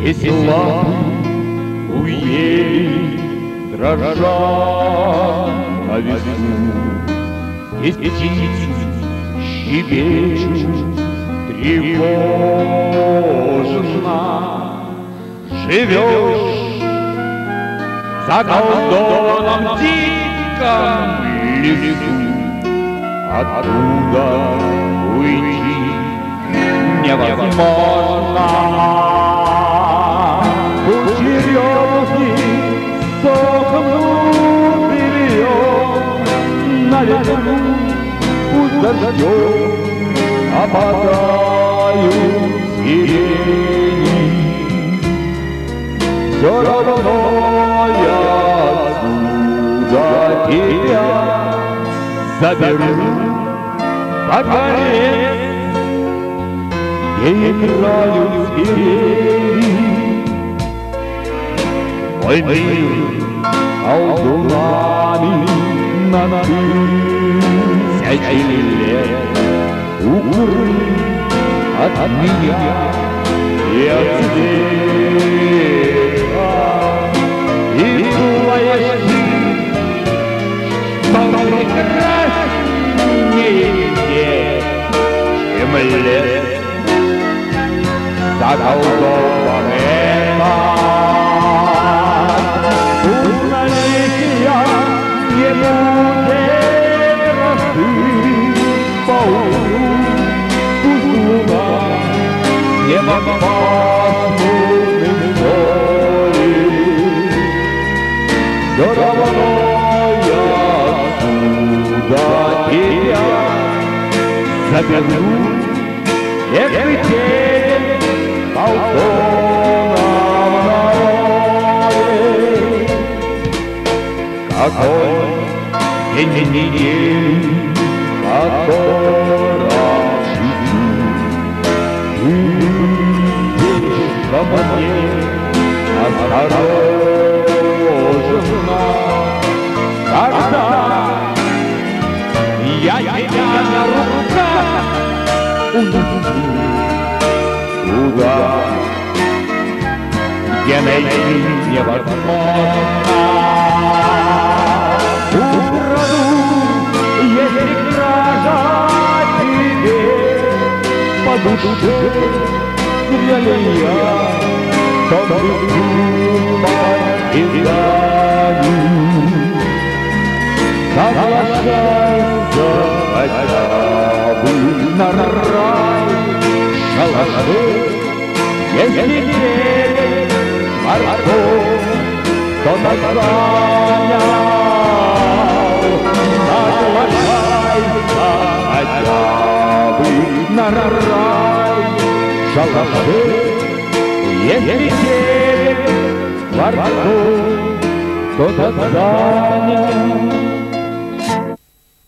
Если лапы у ели дрожат на весну, и птицы щебечут тревожно, живешь в заколдованном диком лесу, оттуда уйти невозможно. Кучерёвки сохнут берёг на ветру, пусть дождём опадают сирени. Всё равно я отсюда тебя заберу под конец, где играют сирени. Мой мир колдунами на тысячи лет укрыт от меня и от света. И думаешь ты, что прекраснее нет, чем лес заколдованный. Узналетия не будет росы по утру, пусть луна небо пасмурным солит. Всё равно я отсюда тебя заберу, если тень балкона в народе. Какой день недели, котором живу, выйдешь ко мне осторожно, когда я тебя на руках унесу туда, где найти невозможно. Украду, если кража тебе по душе, если я тот безумный изданию. Соглашайся хотя бы на рай шалаши, если верить морской, то названия. Соглашайся хотя бы на рай шалаши, если верить морской, то названия.